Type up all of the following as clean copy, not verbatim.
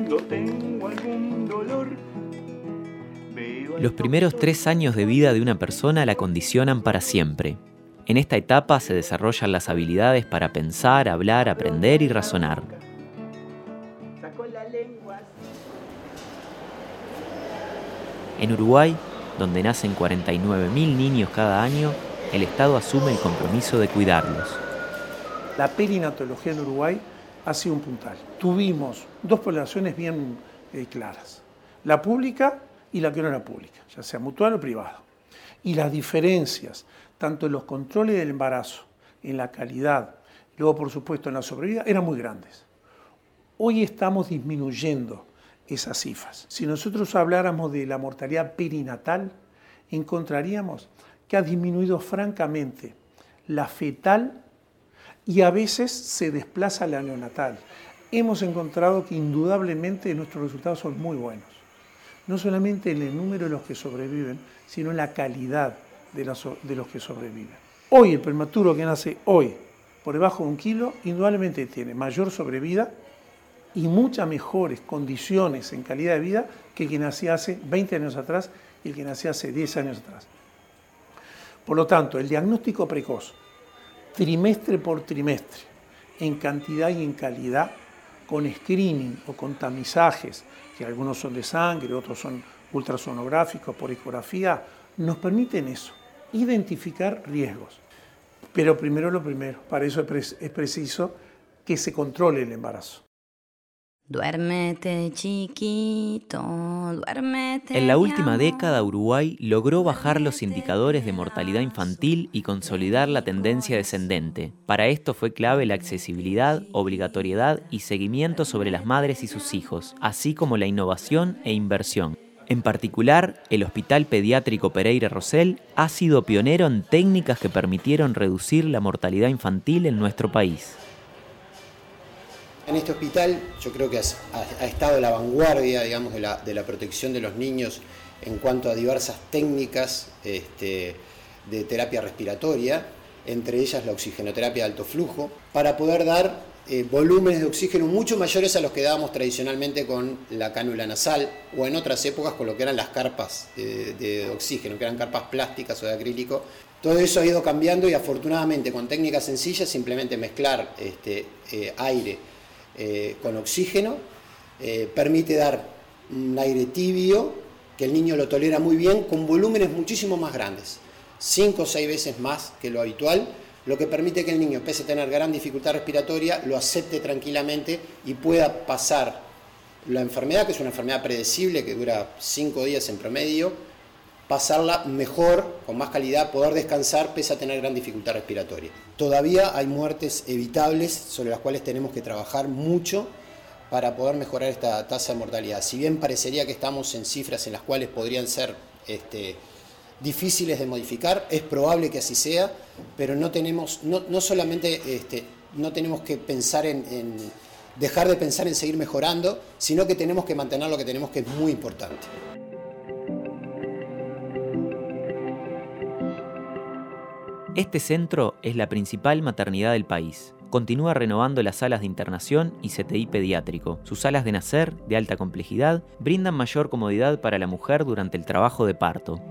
cuando tengo algún dolor. Los primeros 3 años de vida de una persona la condicionan para siempre. En esta etapa se desarrollan las habilidades para pensar, hablar, aprender y razonar. En Uruguay, donde nacen 49.000 niños cada año, el Estado asume el compromiso de cuidarlos. La perinatología en Uruguay ha sido un puntal. Tuvimos 2 poblaciones bien claras, la pública y la que no era pública, ya sea mutual o privada. Y las diferencias, tanto en los controles del embarazo, en la calidad, luego por supuesto en la sobrevida, eran muy grandes. Hoy estamos disminuyendo esas cifras. Si nosotros habláramos de la mortalidad perinatal, encontraríamos que ha disminuido francamente la fetal y a veces se desplaza la neonatal. Hemos encontrado que indudablemente nuestros resultados son muy buenos. No solamente en el número de los que sobreviven, sino en la calidad de los que sobreviven. Hoy, el prematuro que nace hoy, por debajo de 1 kilo, indudablemente tiene mayor sobrevida y muchas mejores condiciones en calidad de vida que el que nacía hace 20 años atrás y el que nacía hace 10 años atrás. Por lo tanto, el diagnóstico precoz, trimestre por trimestre, en cantidad y en calidad, con screening o con tamizajes, que algunos son de sangre, otros son ultrasonográficos por ecografía, nos permiten eso, identificar riesgos. Pero primero lo primero, para eso es preciso que se controle el embarazo. Duérmete, chiquito, duérmete. En la última década, Uruguay logró bajar los indicadores de mortalidad infantil y consolidar la tendencia descendente. Para esto fue clave la accesibilidad, obligatoriedad y seguimiento sobre las madres y sus hijos, así como la innovación e inversión. En particular, el Hospital Pediátrico Pereira Rosell ha sido pionero en técnicas que permitieron reducir la mortalidad infantil en nuestro país. En este hospital yo creo que ha estado a la vanguardia, digamos, de la protección de los niños en cuanto a diversas técnicas de terapia respiratoria, entre ellas la oxigenoterapia de alto flujo, para poder dar volúmenes de oxígeno mucho mayores a los que dábamos tradicionalmente con la cánula nasal o en otras épocas con lo que eran las carpas de oxígeno, que eran carpas plásticas o de acrílico. Todo eso ha ido cambiando y afortunadamente con técnicas sencillas, simplemente mezclar aire con oxígeno, permite dar un aire tibio que el niño lo tolera muy bien con volúmenes muchísimo más grandes, 5 o 6 veces más que lo habitual, lo que permite que el niño, pese a tener gran dificultad respiratoria, lo acepte tranquilamente y pueda pasar la enfermedad, que es una enfermedad predecible que dura 5 días en promedio, pasarla mejor, con más calidad, poder descansar pese a tener gran dificultad respiratoria. Todavía hay muertes evitables sobre las cuales tenemos que trabajar mucho para poder mejorar esta tasa de mortalidad. Si bien parecería que estamos en cifras en las cuales podrían ser difíciles de modificar, es probable que así sea, pero no tenemos, no solamente no tenemos que pensar en dejar de pensar en seguir mejorando, sino que tenemos que mantener lo que tenemos, que es muy importante. Este centro es la principal maternidad del país. Continúa renovando las salas de internación y CTI pediátrico. Sus salas de nacer, de alta complejidad, brindan mayor comodidad para la mujer durante el trabajo de parto.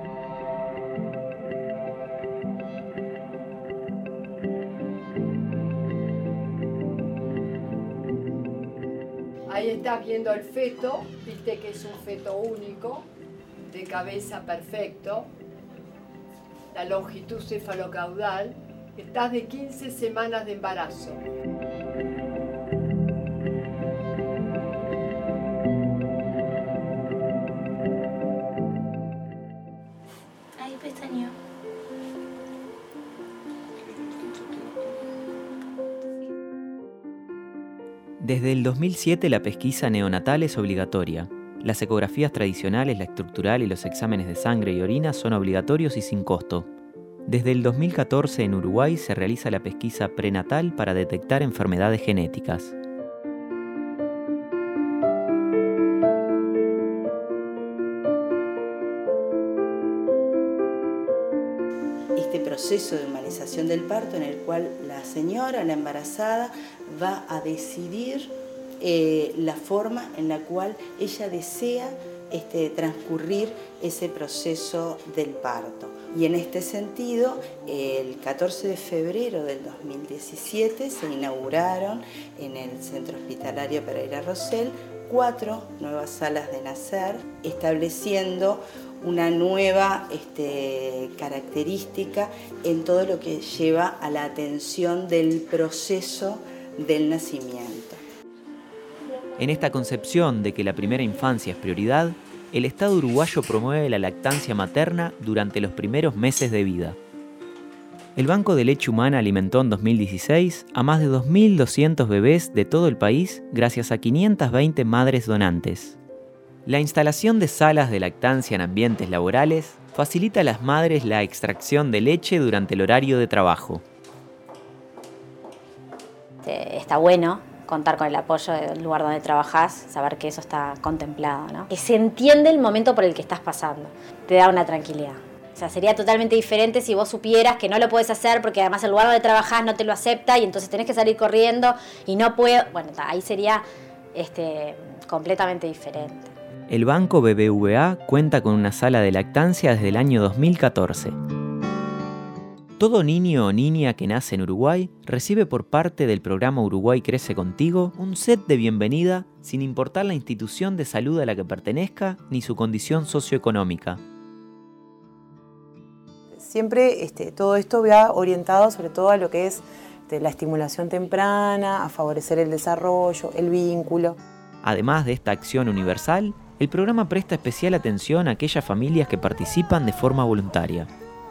Ahí estás viendo el feto, viste que es un feto único, de cabeza perfecto, la longitud cefalocaudal, estás de 15 semanas de embarazo. Ahí pestañeó. Desde el 2007 la pesquisa neonatal es obligatoria. Las ecografías tradicionales, la estructural y los exámenes de sangre y orina son obligatorios y sin costo. Desde el 2014 en Uruguay se realiza la pesquisa prenatal para detectar enfermedades genéticas. Este proceso de humanización del parto en el cual la señora, la embarazada, va a decidir la forma en la cual ella desea transcurrir ese proceso del parto. Y en este sentido, el 14 de febrero del 2017 se inauguraron en el Centro Hospitalario Pereira Rosell 4 nuevas salas de nacer, estableciendo una nueva característica en todo lo que lleva a la atención del proceso del nacimiento. En esta concepción de que la primera infancia es prioridad, el Estado uruguayo promueve la lactancia materna durante los primeros meses de vida. El Banco de Leche Humana alimentó en 2016 a más de 2.200 bebés de todo el país gracias a 520 madres donantes. La instalación de salas de lactancia en ambientes laborales facilita a las madres la extracción de leche durante el horario de trabajo. Está bueno contar con el apoyo del lugar donde trabajás, saber que eso está contemplado, ¿no? Que se entiende el momento por el que estás pasando, te da una tranquilidad. O sea, sería totalmente diferente si vos supieras que no lo podés hacer porque además el lugar donde trabajás no te lo acepta y entonces tenés que salir corriendo y no puedo. Bueno, ahí sería completamente diferente. El Banco BBVA cuenta con una sala de lactancia desde el año 2014. Todo niño o niña que nace en Uruguay recibe por parte del programa Uruguay Crece Contigo un set de bienvenida sin importar la institución de salud a la que pertenezca ni su condición socioeconómica. Siempre todo esto va orientado sobre todo a lo que es la estimulación temprana, a favorecer el desarrollo, el vínculo. Además de esta acción universal, el programa presta especial atención a aquellas familias que participan de forma voluntaria.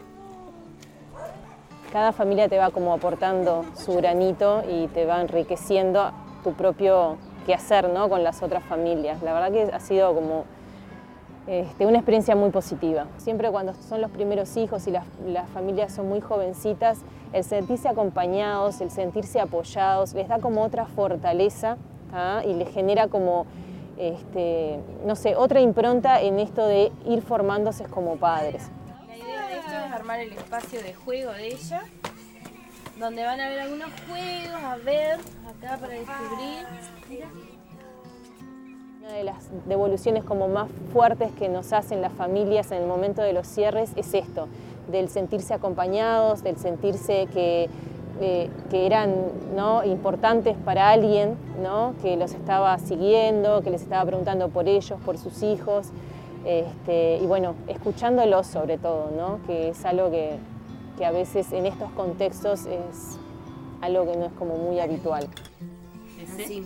Cada familia te va como aportando su granito y te va enriqueciendo tu propio quehacer, ¿no? Con las otras familias. La verdad que ha sido como una experiencia muy positiva. Siempre cuando son los primeros hijos y las familias son muy jovencitas, el sentirse acompañados, el sentirse apoyados, les da como otra fortaleza, ¿ah? Y les genera como, no sé, otra impronta en esto de ir formándose como padres. La idea de esto es armar el espacio de juego de ella, donde van a ver algunos juegos, a ver, acá para descubrir. Mira. Una de las devoluciones como más fuertes que nos hacen las familias en el momento de los cierres es esto, del sentirse acompañados, del sentirse que eran, ¿no?, importantes para alguien, ¿no?, que los estaba siguiendo, que les estaba preguntando por ellos, por sus hijos, y bueno, escuchándolos sobre todo, ¿no?, que es algo que a veces en estos contextos es algo que no es como muy habitual. Sí.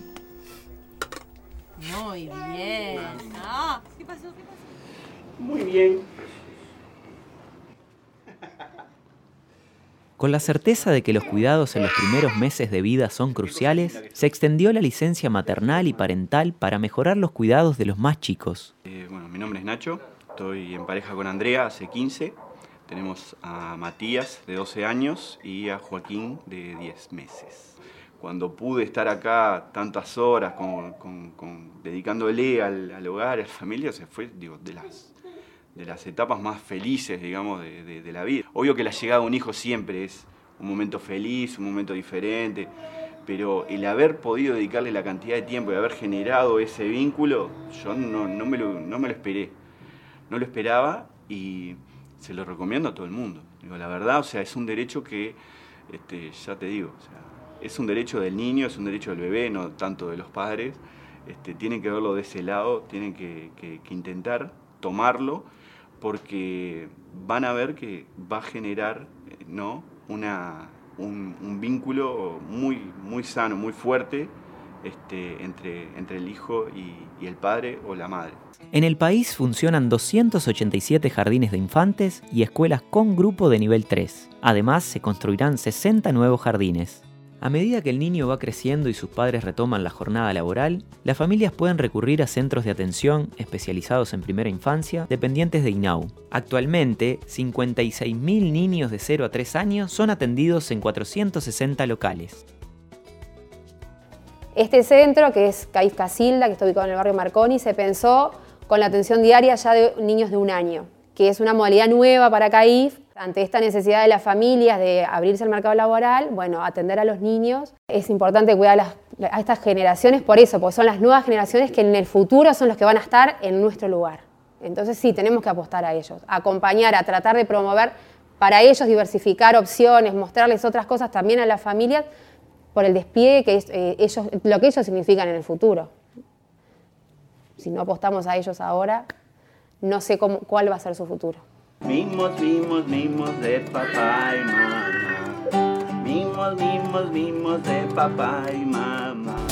Muy bien. Ah, ¿qué pasó? Muy bien. Con la certeza de que los cuidados en los primeros meses de vida son cruciales, se extendió la licencia maternal y parental para mejorar los cuidados de los más chicos. Bueno, mi nombre es Nacho, estoy en pareja con Andrea hace 15. Tenemos a Matías, de 12 años, y a Joaquín, de 10 meses. Cuando pude estar acá tantas horas dedicándole al hogar, a la familia, se fue, digo, de las etapas más felices, digamos, de la vida. Obvio que la llegada de un hijo siempre es un momento feliz, un momento diferente, pero el haber podido dedicarle la cantidad de tiempo y haber generado ese vínculo, yo no me lo esperé. No lo esperaba y se lo recomiendo a todo el mundo. Digo, la verdad, o sea, es un derecho que, ya te digo, o sea, es un derecho del niño, es un derecho del bebé, no tanto de los padres. Tienen que verlo de ese lado, tienen que intentar tomarlo, porque van a ver que va a generar, ¿no?, un vínculo muy sano, muy fuerte entre el hijo y el padre o la madre. En el país funcionan 287 jardines de infantes y escuelas con grupo de nivel 3. Además, se construirán 60 nuevos jardines. A medida que el niño va creciendo y sus padres retoman la jornada laboral, las familias pueden recurrir a centros de atención especializados en primera infancia dependientes de INAU. Actualmente, 56.000 niños de 0 a 3 años son atendidos en 460 locales. Este centro, que es CAIF Casilda, que está ubicado en el barrio Marconi, se pensó con la atención diaria ya de niños de 1 año, que es una modalidad nueva para CAIF. Ante esta necesidad de las familias de abrirse al mercado laboral, bueno, atender a los niños. Es importante cuidar a estas generaciones por eso, porque son las nuevas generaciones que en el futuro son los que van a estar en nuestro lugar. Entonces sí, tenemos que apostar a ellos, a acompañar, a tratar de promover para ellos, diversificar opciones, mostrarles otras cosas también a las familias por el despliegue que ellos, lo que ellos significan en el futuro. Si no apostamos a ellos ahora, no sé cuál va a ser su futuro. Mimos de papá y mamá. Mimos de papá y mamá.